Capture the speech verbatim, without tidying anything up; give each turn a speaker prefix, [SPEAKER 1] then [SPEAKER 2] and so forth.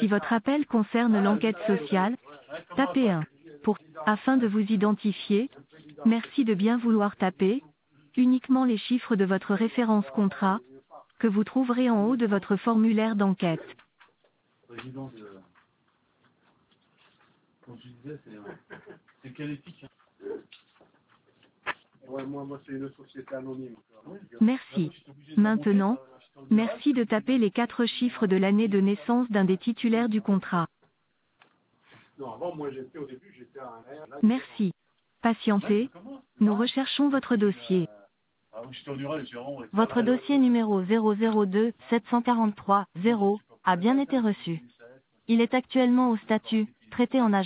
[SPEAKER 1] Si votre appel concerne l'enquête sociale, tapez un. Pour, afin de vous identifier, merci de bien vouloir taper uniquement les chiffres de votre référence contrat, que vous trouverez en haut de votre formulaire d'enquête.
[SPEAKER 2] Président de... Comme je disais, c'est c'est quelle éthique? Ouais, moi, moi c'est une société anonyme.
[SPEAKER 1] Merci. Maintenant, merci de taper les quatre chiffres de l'année de naissance d'un des titulaires du contrat.
[SPEAKER 2] Non, avant, moi, j'étais au début, j'étais à un...
[SPEAKER 1] Merci. Patientez, nous recherchons votre dossier. Votre dossier numéro zéro zéro deux sept cent quarante-trois zéro a bien été reçu. Il est actuellement au statut « traité en agence ».